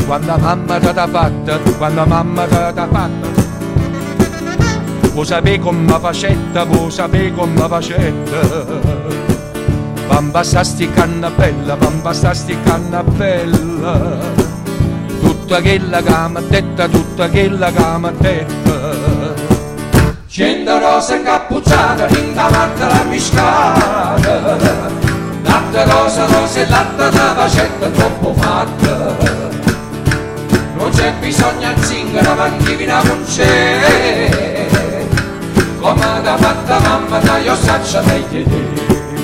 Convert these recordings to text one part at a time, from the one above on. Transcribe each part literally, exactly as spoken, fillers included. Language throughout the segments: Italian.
quando mamma t'ha fatta, quando mamma t'ha fatta. Vuoi sapere come facetta, vuoi sapere come facetta. Bamba sta sti cannabella, bamba sta sti cannabella. Tutta quella che mi ha detta, tutta quella che mi ha detta. Cento rose incappucciate, rindavanti la miscata. Latte rosa, rose e latte da facetta troppo fatta. Non c'è bisogno a zingare avanti fino a non c'è. Come t'ha fatta mamma, dai io saccia meglio te.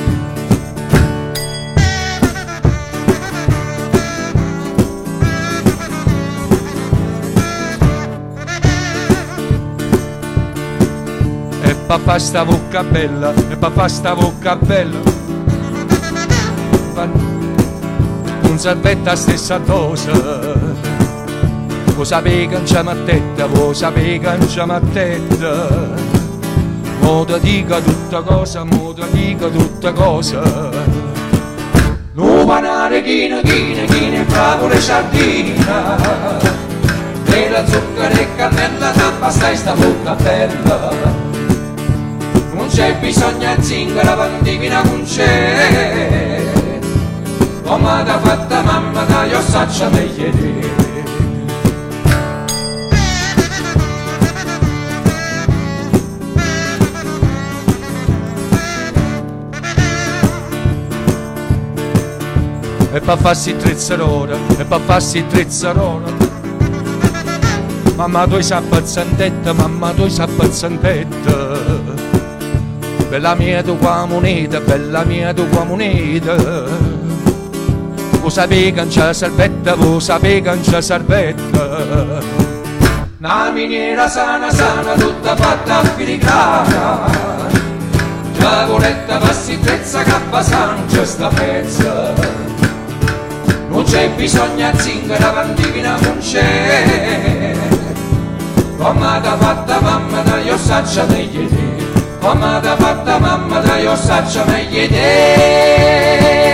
E papà sta bocca bella, e papà sta bocca bella. Non servetta stessa cosa. Vuoi sapere che non c'è mattetta, vuoi sapere che non c'è mattetta. Mo ti dico tutta cosa, mo ti dico tutta cosa. Nu panare china, china, china e favole sardina. E la zucchero e cannella tappa stai sta bocca bella. Non c'è bisogno a zingara avanti fino a non c'è. Come t'ha fatta mamma, dai io saccia meglio te. E pa farsi trezzarora, e pa farsi trezzarora. Mamma tu sei pazzantetta, mamma tu sei pazzantetta. Bella mia tua moneta, bella mia tua moneta. Vuoi sapere che non c'è salvetta, vuoi sapere che non c'è salvetta. Una miniera sana sana, tutta fatta a filigrana. Giavoletta passi trezza, cappa sancia sta pezza. Non c'è bisogno a zingare avanti fino a non c'è. Come t'ha fatta mamma, dai io saccia meglio te. Come t'ha fatta mamma, dai io saccia meglio te.